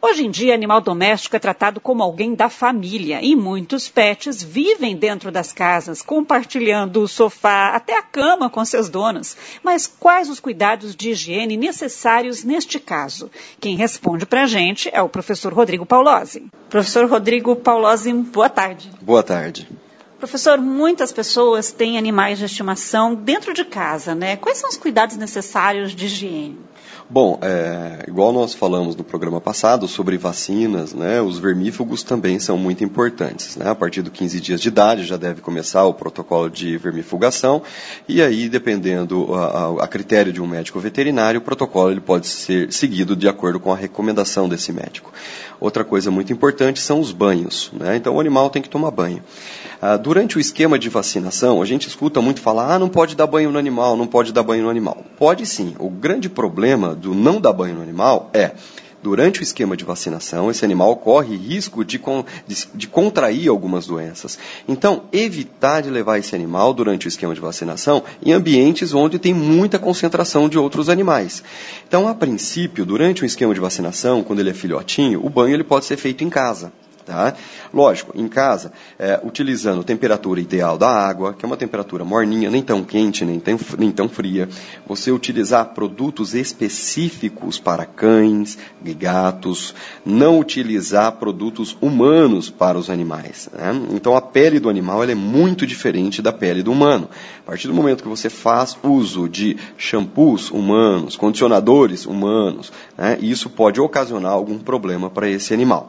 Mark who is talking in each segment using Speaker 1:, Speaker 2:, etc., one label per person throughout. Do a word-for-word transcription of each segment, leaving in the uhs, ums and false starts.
Speaker 1: Hoje em dia, animal doméstico é tratado como alguém da família e muitos pets vivem dentro das casas, compartilhando o sofá, até a cama com seus donos. Mas quais os cuidados de higiene necessários neste caso? Quem responde para a gente é o professor Rodrigo Paulozzi. Professor Rodrigo Paulozzi, boa tarde.
Speaker 2: Boa tarde.
Speaker 1: Professor, muitas pessoas têm animais de estimação dentro de casa, né? Quais são os cuidados necessários de higiene?
Speaker 2: Bom, é, igual nós falamos no programa passado sobre vacinas, né, os vermífugos também são muito importantes, né? A partir dos quinze dias de idade já deve começar o protocolo de vermifugação e aí, dependendo a, a, a critério de um médico veterinário, o protocolo ele pode ser seguido de acordo com a recomendação desse médico. Outra coisa muito importante são os banhos, né? Então o animal tem que tomar banho. Ah, durante o esquema de vacinação, a gente escuta muito falar, ah, não pode dar banho no animal, não pode dar banho no animal. Pode sim. O grande problema do não dar banho no animal é, durante o esquema de vacinação, esse animal corre risco de, de, de contrair algumas doenças. Então, evitar de levar esse animal durante o esquema de vacinação em ambientes onde tem muita concentração de outros animais. Então, a princípio, durante o esquema de vacinação, quando ele é filhotinho, o banho ele pode ser feito em casa. Tá? Lógico, em casa, é, utilizando a temperatura ideal da água, que é uma temperatura morninha, nem tão quente, nem tão, nem tão fria. Você utilizar produtos específicos para cães e gatos. Não utilizar produtos humanos para os animais. Né? Então, a pele do animal ela é muito diferente da pele do humano. A partir do momento que você faz uso de shampoos humanos, condicionadores humanos, né, isso pode ocasionar algum problema para esse animal.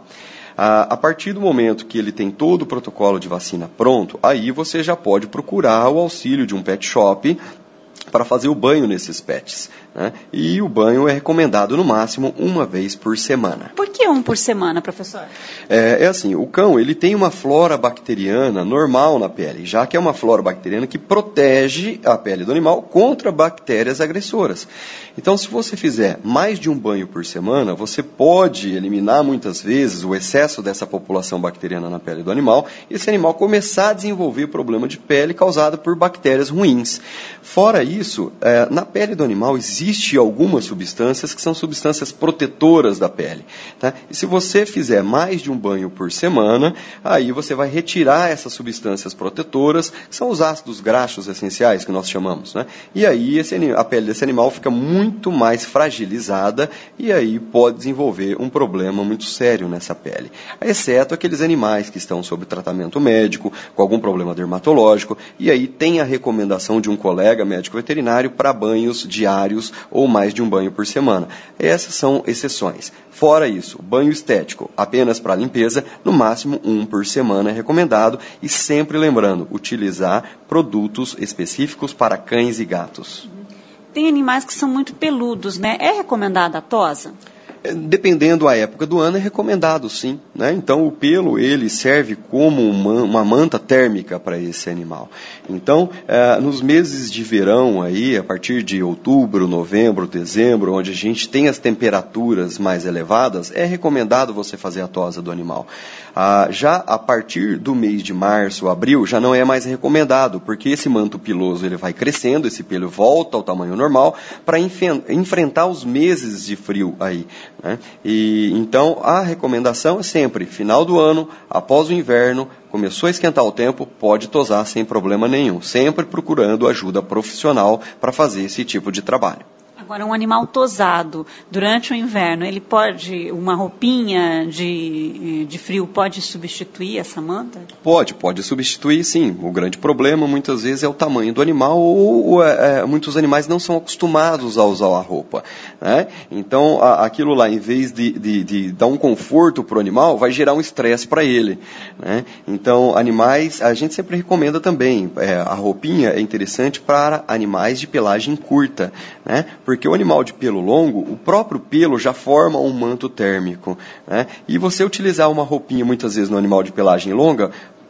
Speaker 2: A partir do momento que ele tem todo o protocolo de vacina pronto, aí você já pode procurar o auxílio de um pet shop para fazer o banho nesses pets. Né? E o banho é recomendado no máximo uma vez por semana.
Speaker 1: Por que um por semana, professor?
Speaker 2: É, é assim, o cão ele tem uma flora bacteriana normal na pele, já que é uma flora bacteriana que protege a pele do animal contra bactérias agressoras. Então, se você fizer mais de um banho por semana, você pode eliminar muitas vezes o excesso dessa população bacteriana na pele do animal e esse animal começar a desenvolver problema de pele causado por bactérias ruins. Fora isso, é, na pele do animal existe Existem algumas substâncias que são substâncias protetoras da pele. Tá? E se você fizer mais de um banho por semana, aí você vai retirar essas substâncias protetoras, que são os ácidos graxos essenciais que nós chamamos. Né? E aí esse, a pele desse animal fica muito mais fragilizada e aí pode desenvolver um problema muito sério nessa pele. Exceto aqueles animais que estão sob tratamento médico, com algum problema dermatológico, e aí tem a recomendação de um colega médico veterinário para banhos diários ou mais de um banho por semana. Essas são exceções. Fora isso, banho estético, apenas para limpeza, no máximo um por semana é recomendado e sempre lembrando, utilizar produtos específicos para cães e gatos.
Speaker 1: Tem animais que são muito peludos, né? É recomendada a tosa?
Speaker 2: Dependendo da época do ano, é recomendado sim. Né? Então, o pelo ele serve como uma, uma manta térmica para esse animal. Então, eh, nos meses de verão, aí, a partir de outubro, novembro, dezembro, onde a gente tem as temperaturas mais elevadas, é recomendado você fazer a tosa do animal. Ah, já a partir do mês de março, abril, já não é mais recomendado, porque esse manto piloso ele vai crescendo, esse pelo volta ao tamanho normal, para enfrentar os meses de frio aí. Né? E, então, a recomendação é sempre, final do ano, após o inverno, começou a esquentar o tempo, pode tosar sem problema nenhum, sempre procurando ajuda profissional para fazer esse tipo de trabalho.
Speaker 1: Agora, um animal tosado durante o inverno, ele pode, uma roupinha de, de frio pode substituir essa manta?
Speaker 2: Pode, pode substituir sim. O grande problema muitas vezes é o tamanho do animal ou, ou é, muitos animais não são acostumados a usar a roupa. Né? Então, a, aquilo lá, em vez de, de, de dar um conforto para o animal, vai gerar um estresse para ele. Né? Então, animais, a gente sempre recomenda também, é, a roupinha é interessante para animais de pelagem curta, né? Porque o animal de pelo longo, o próprio pelo já forma um manto térmico. Né? E você utilizar uma roupinha muitas vezes no animal de pelagem longa,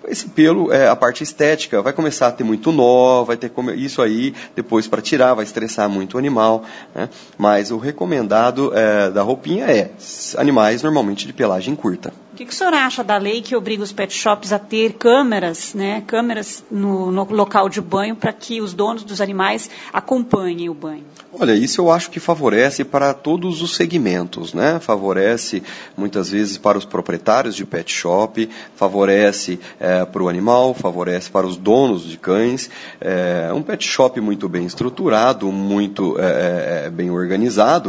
Speaker 2: esse pelo, é, a parte estética, vai começar a ter muito nó, vai ter isso aí, depois para tirar, vai estressar muito o animal, né? Mas o recomendado é, da roupinha é animais normalmente de pelagem curta.
Speaker 1: O que, que o senhor acha da lei que obriga os pet shops a ter câmeras, né, câmeras no, no local de banho para que os donos dos animais acompanhem o banho?
Speaker 2: Olha, isso eu acho que favorece para todos os segmentos, né? Favorece muitas vezes para os proprietários de pet shop, favorece é, para o animal, favorece para os donos de cães. É, um pet shop muito bem estruturado, muito é, é, bem organizado,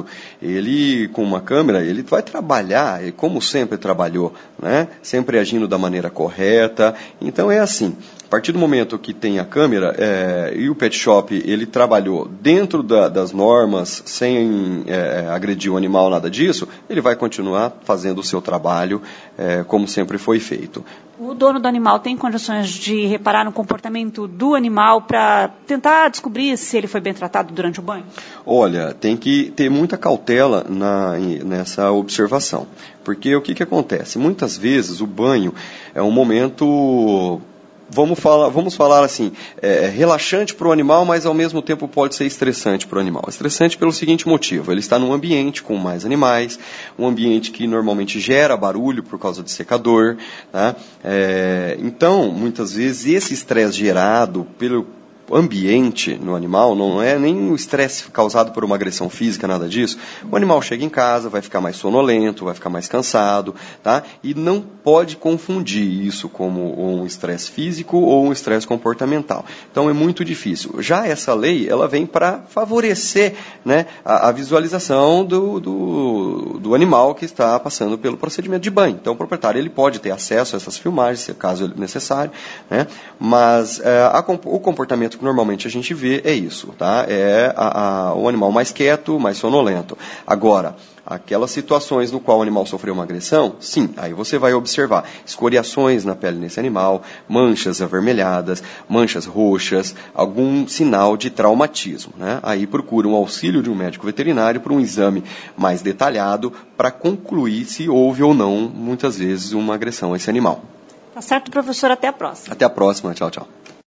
Speaker 2: ele com uma câmera, ele vai trabalhar, como sempre trabalhou, né? Sempre agindo da maneira correta. Então é assim, a partir do momento que tem a câmera é, e o pet shop ele trabalhou dentro da, das normas, sem é, agredir o animal, nada disso, ele vai continuar fazendo o seu trabalho é, como sempre foi feito.
Speaker 1: O dono do animal tem condições de reparar no comportamento do animal para tentar descobrir se ele foi bem tratado durante o banho? Olha, tem que ter muita cautela na, nessa observação. Porque o que, que acontece? Muitas vezes o banho é um momento... Vamos falar, vamos falar assim, é, relaxante para o animal, mas ao mesmo tempo pode ser estressante para o animal. Estressante pelo seguinte motivo, ele está num ambiente com mais animais, um ambiente que normalmente gera barulho por causa de secador, tá? É, então, muitas vezes, esse estresse gerado pelo ambiente no animal, não é nem o estresse causado por uma agressão física, nada disso. O animal chega em casa, vai ficar mais sonolento, vai ficar mais cansado, tá? E não pode confundir isso como um estresse físico ou um estresse comportamental. Então é muito difícil. Já essa lei, ela vem para favorecer, né, a, a visualização do, do, do animal que está passando pelo procedimento de banho. Então o proprietário ele pode ter acesso a essas filmagens, caso necessário, né? Mas é, a, o comportamento que normalmente a gente vê é isso, tá? É a, a, o animal mais quieto, mais sonolento. Agora, aquelas situações no qual o animal sofreu uma agressão, sim, aí você vai observar escoriações na pele desse animal, manchas avermelhadas, manchas roxas, algum sinal de traumatismo, né? Aí procura um auxílio de um médico veterinário para um exame mais detalhado para concluir se houve ou não, muitas vezes, uma agressão a esse animal. Tá certo, professor. Até a próxima.
Speaker 2: Até a próxima. Tchau, tchau.